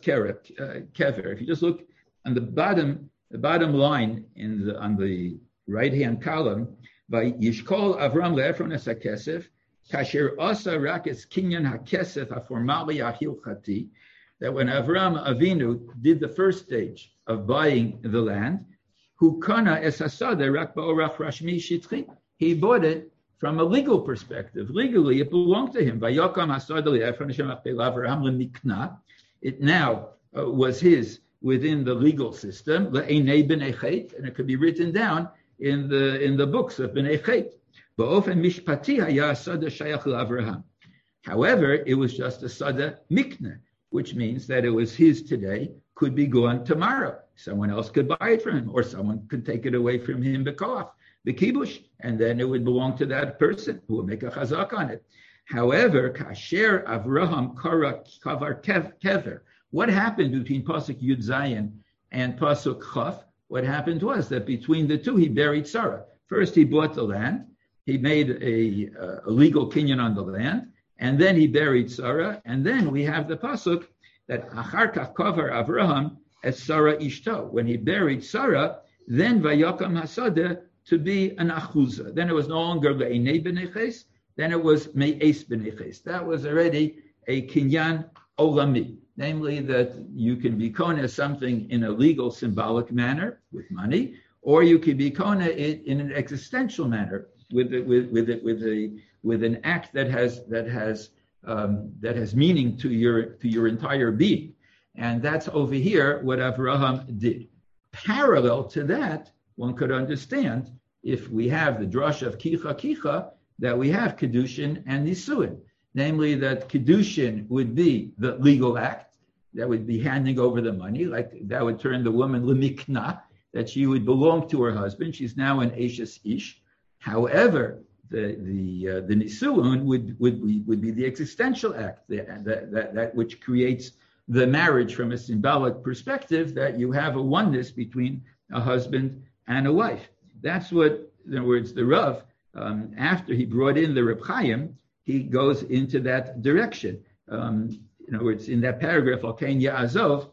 kever. If you just look on the bottom, the bottom line in the, on the right-hand column, by Yishkol Avram le'efron es hakesef, kasher asa rak es kinyan hakesef haformali ahilchati, that when Avram Avinu did the first stage of buying the land, hu kana es hasada rak ba'orach rashmi shitchi, he bought it from a legal perspective. Legally, it belonged to him. Vayokam hasada le'efron Hashem achpelav Avraham le'mikna. It now uh, was his within the legal system, le'enei b'nei chet, and it could be written down in the in the books of Bnei Chet. Ba'ofen mishpati haya sada shayach l'Avraham. However, it was just a sada mikna, which means that it was his today, could be gone tomorrow. Someone else could buy it from him, or someone could take it away from him b'koach, b'kibush, and then it would belong to that person who would make a chazak on it. However, kasher Avraham kara kavar kever. What happened between pasuk Yud Zayin and pasuk Chaf? What happened was that between the two, he buried Sarah. First, he bought the land. He made a, uh, a legal kinyan on the land. And then he buried Sarah. And then we have the pasuk that Achar kach kavar Avraham as Sarah ishto. When he buried Sarah, then vayakam hasadeh to be an achuza. Then it was no longer le'enei b'nei ches. Then it was me'es b'nei ches. That was already a kinyan olami. Namely, that you can be kona something in a legal, symbolic manner with money, or you can be kona it in an existential manner with it, with with it, with a with an act that has that has um, that has meaning to your to your entire being, and that's over here what Avraham did. Parallel to that, one could understand if we have the drush of kicha kicha that we have kedushin and nisuin, namely that kedushin would be the legal act. That would be handing over the money, like that would turn the woman lemikna, that she would belong to her husband. She's now an eshes ish. However, the the uh, the nisuun would would be would be the existential act, the, that, that that which creates the marriage from a symbolic perspective, that you have a oneness between a husband and a wife. That's what, in other words, the Rav, um, after he brought in the Reb Chaim, he goes into that direction. Um, In other words, in that paragraph, Alkein Ya'azov,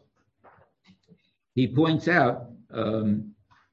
he points out, um,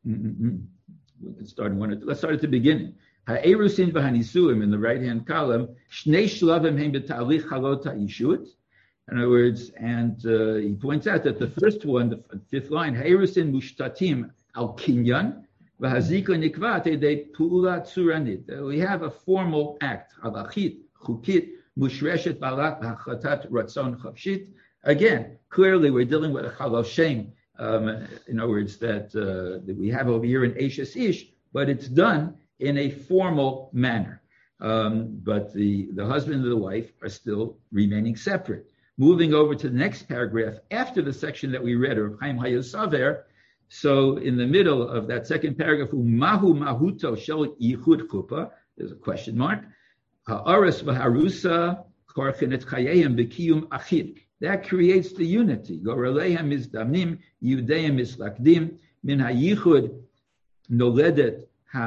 we can start one, let's start at the beginning. Ha'erusin v'hanisuim, in the right-hand column, Shnei shlavim hem b'ta'alich halot ha'ishut. In other words, and uh, he points out that the first one, the fifth line, Ha'erusin mushtatim al kinyan, v'hazika nikvat edei pula tzuranit. We have a formal act, halachit, chukit, Mushreshet balat hachatat ratzon chavshit. Again, clearly we're dealing with a chalav shem. Um, in other words, that, uh, that we have over here in Eshes Ish, but it's done in a formal manner. Um, but the, the husband and the wife are still remaining separate. Moving over to the next paragraph, after the section that we read, of Chaim Hayosaver, so in the middle of that second paragraph, Mahu Mahuto Shel Yichud Chuppah, there's a question mark. Ha'aras v'harusa korchenet chayeihem b'kiyum achid. That creates the unity. Goreleihem mizdamnim, Yudeim mislakdim, min hayichud noledet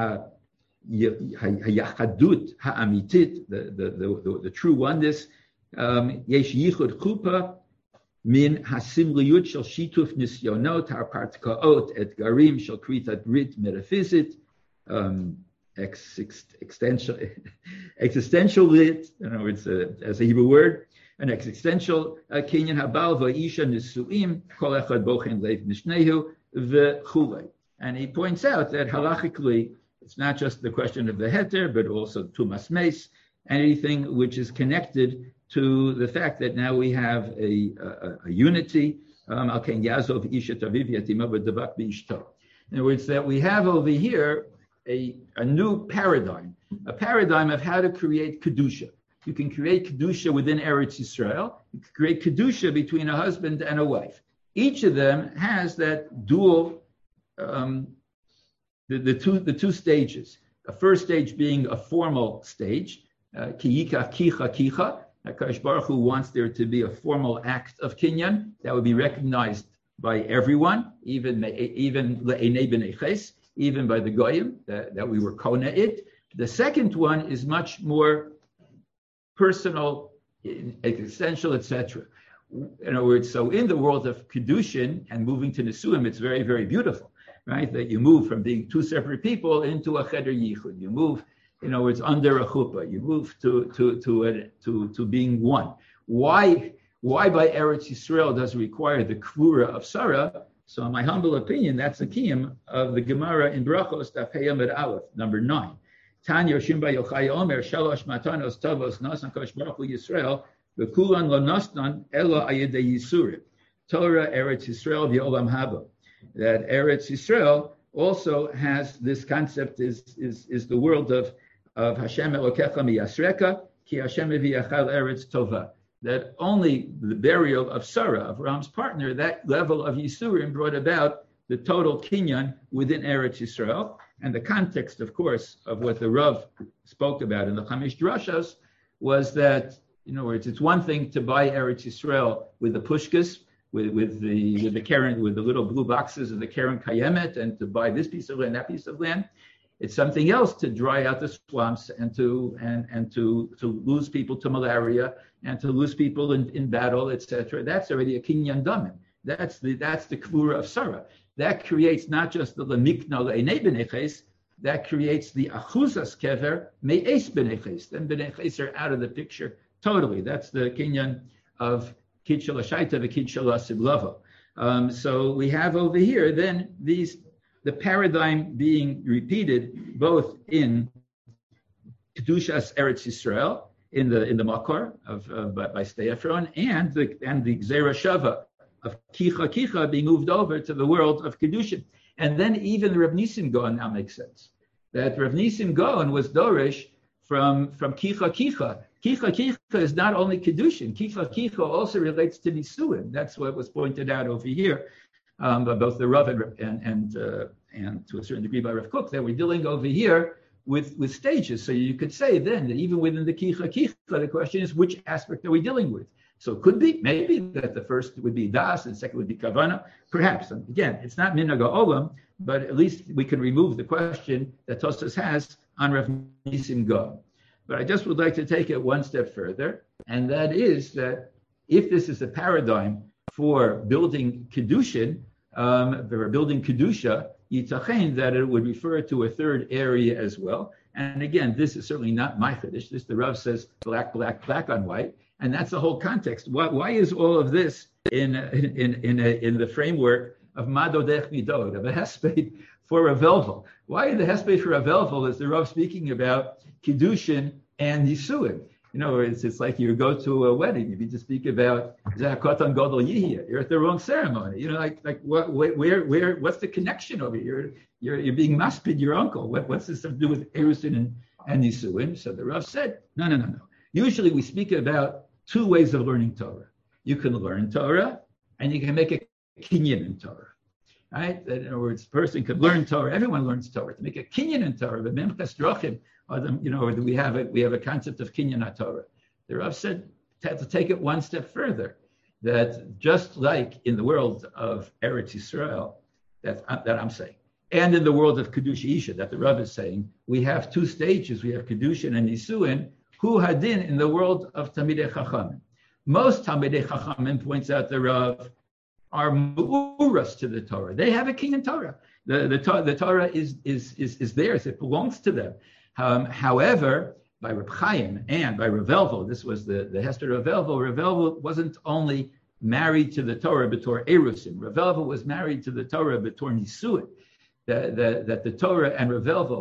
ha'yachadut ha'amitit, the, the, the, the, the true oneness. Yesh yichud chuppah, min hasimliyut shel shituf nisyonot, ha'partkaot etgarim shel kritat brit metaphysit, um, Ex, existential, existential lit, in other words, uh, as a Hebrew word, an existential kinyan habal va'isha nisuim kol echad bochen leiv mishnehu v'chulei. And he points out that halachically, It's not just the question of the heter, but also tumas meis, anything which is connected to the fact that now we have a, a, a unity. Um, in other words, that we have over here a, a new paradigm, a paradigm of how to create Kedusha. You can create Kedusha within Eretz Yisrael. You can create Kedusha between a husband and a wife. Each of them has that dual, um, the, the, two, the two stages. The first stage being a formal stage, ki yikach kicha kicha. HaKadosh Baruch Hu wants there to be a formal act of kinyan that would be recognized by everyone, even even le'enei b'nei ches, even by the goyim, that, that we were kona it. The second one is much more personal, essential, et cetera. In other words, so in the world of kedushin and moving to nesuim, it's very, very beautiful, right? That you move from being two separate people into a cheder yichud. You move. You know, it's under a chuppah. You move to to to a, to to being one. Why why by Eretz Yisrael does it require the kvura of Sarah? So, in my humble opinion, that's the kiyum of the Gemara in Brachos Daf Hey Amud Aleph, number nine. Tanya Yoshim Bar Yochai Omer Shalosh Matanos Tovos Nasan Kosh Baruch Hu Yisrael V'Kulan Lo Nasnan Elo Ayidei Yisurim Torah Eretz Yisrael V'Olam Haba. That Eretz Yisrael also has this concept is is is the world of of Hashem Elokecha miyasreka, ki Hashem v'yachal eretz tova. That only the burial of Sarah, of Ram's partner, that level of Yisurim brought about the total kinyan within Eretz Yisrael. And the context, of course, of what the Rav spoke about in the Chamish Drashas was that, in other words, it's one thing to buy Eretz Yisrael with the pushkas, with, with the with the Karen, with the little blue boxes of the Karen Kayemet, and to buy this piece of land, that piece of land. It's something else to dry out the swamps and to and and to to lose people to malaria and to lose people in, in battle, et cetera. That's already a kinyan damin. That's the that's the kvura of Sarah. That creates not just the lemikna le'enei b'nei ches, that creates the achuzas kever me'es b'nei ches. Then b'nei ches are out of the picture totally. That's the kinyan of kid shel hashaita v'kid shel asiblava. Um, so we have over here then these. The paradigm being repeated both in Kedushas Eretz Yisrael in the in the Makor of uh, by, by Stei Ephron and the and the Gzera Shava of Kicha Kicha being moved over to the world of Kedushin. And then even the Rav Nisim Gaon now makes sense. That Rav Nisim Gaon was Dorish from from Kicha Kicha. Kicha Kicha is not only Kedushin. Kicha Kicha also relates to Nisuin. That's what was pointed out over here. Um, by both the Rav and and and, uh, and to a certain degree by Rav Kook, that we're dealing over here with, with stages. So you could say then that even within the Kicha Kicha, the question is which aspect are we dealing with? So it could be maybe that the first would be Das and the second would be Kavana, perhaps. And again, it's not Minhag Olam, but at least we can remove the question that Tosfos has on Rav Nisim Gaon. But I just would like to take it one step further, and that is that if this is a paradigm for building Kedushin, um, for building Kedusha, Yitachen, that it would refer to a third area as well. And again, this is certainly not my Chiddush. This, the Rav says, black, black, black on white. And that's the whole context. Why, why is all of this in in in, a, in the framework of Madodech Midod, of a Hesped for a Velvel? Why in the Hesped for a Velvel is the Rav speaking about Kiddushin and Yisuin? You know, it's, it's like you go to a wedding, you need to speak about Zakotan Godel Yihya. You're at the wrong ceremony. You know, like like what where where what's the connection over here? You're you're being maspid your uncle. What, what's this to do with Erusin and, and Yisuin? So the Rav said, no, no, no, no. Usually we speak about two ways of learning Torah. You can learn Torah, and you can make a kinyan in Torah, right? In other words, a person could learn Torah. Everyone learns Torah. To make a kinyan in Torah, the Memches Drachim, or the, you know, or we have a we have a concept of kinyan Torah. The Rav said to, to take it one step further, that just like in the world of Eretz Yisrael, that that I'm saying, and in the world of Kedusha Isha, that the Rav is saying, we have two stages. We have Kedushin and Nisuin. Hu hadin in the world of Talmidei Chachamim. Most Talmidei Chachamim, points out the Rav, are mu'uras to the Torah. They have a kinyan Torah. The, the, the Torah is, is, is, is theirs. It belongs to them. Um, however, by Reb Chaim and by Rav Elvel, this was the, the Hester of Rav Elvel, Rav Elvel wasn't only married to the Torah b'tor Erusin. Rav Elvel was married to the Torah b'tor Nisuin. That, that, that the Torah and Rav Elvel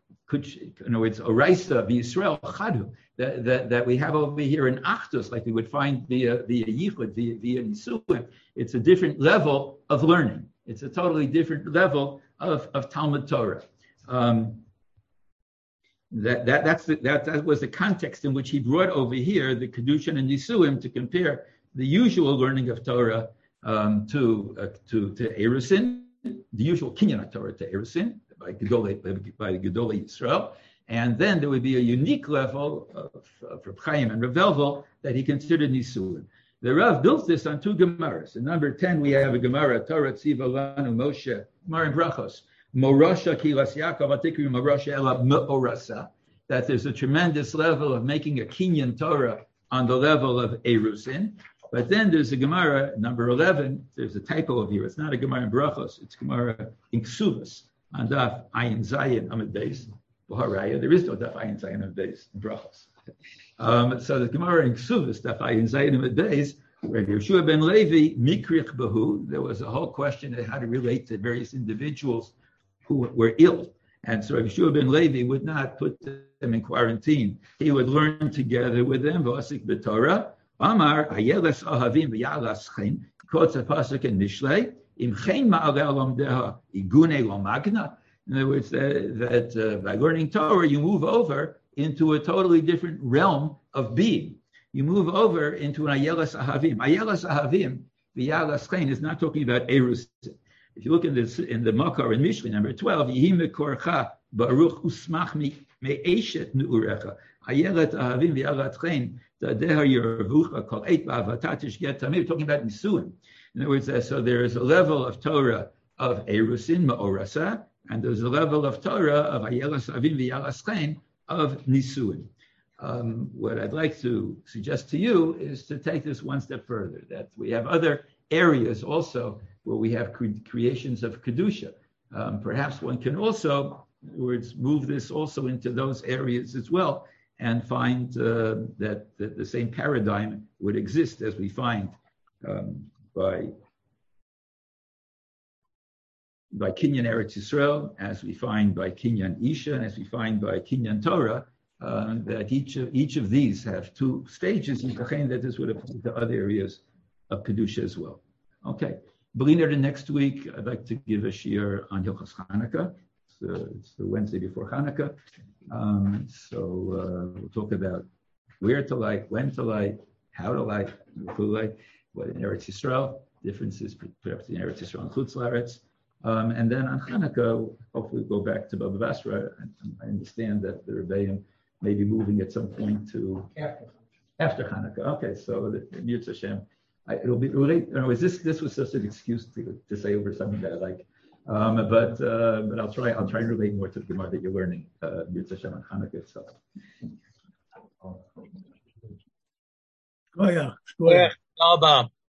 in other words, Oraisa v'Yisrael Chadu, that, that that we have over here in Achdus, like we would find via via Yichud, via via Nisuim. It's a different level of learning. It's a totally different level of, of Talmud Torah. Um, that that that's the, that that was the context in which he brought over here the Kedushin and Nisuim to compare the usual learning of Torah um, to uh, to to Erusin, the usual Kinyan Torah to Erusin by Gedolei by Gedolei Yisrael, and then there would be a unique level of, of Reb Chaim and Reb Velvel that he considered Nisuim. The Rav built this on two Gemaras. In number ten, we have a Gemara, Torah Tziva Lanu Moshe, Gemara in Brachos, Morosha Kilas Yaakov Atikri Morosha Ela Me'orasa, that there's a tremendous level of making a Kinyan Torah on the level of Erusin. But then there's a Gemara, number eleven, there's a typo over here. It's not a Gemara in Brachos, it's Gemara in Ksuvas, on Daf Ayin Zayin Amid Beis. There is no Daf Ayin Zayin Amid Beis in Brachos. Um, so the Gemara in Ksuvas, Daf Ayin Zayin Amid Beis, where Yeshua ben Levi, Mikrich Bahu, there was a whole question of how to relate to various individuals who were ill. And so Yeshua ben Levi would not put them in quarantine. He would learn together with them, V'asik b'Torah, Amar, Ayeles Ahavim V'yalas Chen, quotes a pasuk in Mishlei, Im Chen Ma'aleh Lomdeha, Igune Lomagna. In other words, that, that uh, by learning Torah, you move over into a totally different realm of being. You move over into an Ayeles Ahavim. Ayeles Ahavim V'yalas Chen is not talking about Erus. If you look in this in the Makar in Mishlei, number twelve, Yehi Mekorcha Baruch Usmach Me'eshet Nu'urecha. Ayelet Ahavim V'yalas Chen. We're talking about Nisuim. In other words, uh, so there is a level of Torah of Erusin, Ma'orasa, and there's a level of Torah of Ayelas Avim V'yalas Chen of Nisuim. Um, what I'd like to suggest to you is to take this one step further, that we have other areas also where we have cre- creations of Kedusha. Um, perhaps one can also, in other words, move this also into those areas as well, and find uh, that, that the same paradigm would exist as we find um, by by Kinyan Eretz Yisrael, as we find by Kinyan Isha, and as we find by Kinyan Torah, uh, that each of each of these have two stages. That this would apply to other areas of Kedusha as well. Okay, Belina, the next week I'd like to give a shiur on Hilchos Hanukkah. Uh, it's the Wednesday before Hanukkah. Um, so uh, we'll talk about where to light, when to light, how to light, who light, what in Eretz Yisrael, differences perhaps in Eretz Yisrael and Chutz La'aretz. Um, and then on Hanukkah, hopefully we'll go back to Baba Basra. I, I understand that the Rebbeim may be moving at some point to after, after Hanukkah. Okay, so the Yirtz Hashem. I, it'll be relate. You know, is this this was just an excuse to, to say over something that I like. Um, but uh, but I'll try I'll try and relate more to the Gemara that you're learning, uh, Yirtz Hashem on Hanukkah itself. Oh yeah, go ahead.